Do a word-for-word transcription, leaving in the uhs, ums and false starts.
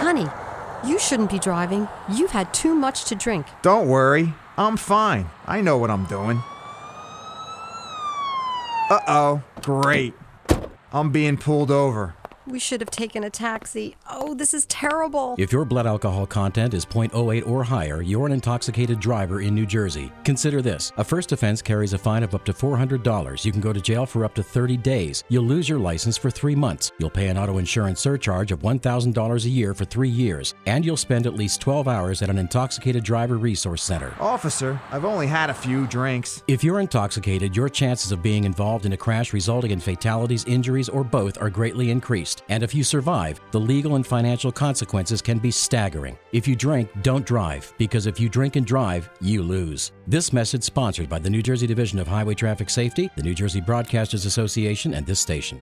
Honey, you shouldn't be driving. You've had too much to drink. Don't worry. I'm fine. I know what I'm doing. Uh-oh. Great. I'm being pulled over. We should have taken a taxi. Oh, this is terrible. If your blood alcohol content is zero point zero eight or higher, you're an intoxicated driver in New Jersey. Consider this. A first offense carries a fine of up to four hundred dollars. You can go to jail for up to thirty days. You'll lose your license for three months. You'll pay an auto insurance surcharge of one thousand dollars a year for three years. And you'll spend at least twelve hours at an intoxicated driver resource center. Officer, I've only had a few drinks. If you're intoxicated, your chances of being involved in a crash resulting in fatalities, injuries, or both are greatly increased. And if you survive, the legal and financial consequences can be staggering. If you drink, don't drive, because if you drink and drive, you lose. This message sponsored by the New Jersey Division of Highway Traffic Safety, the New Jersey Broadcasters Association, and this station.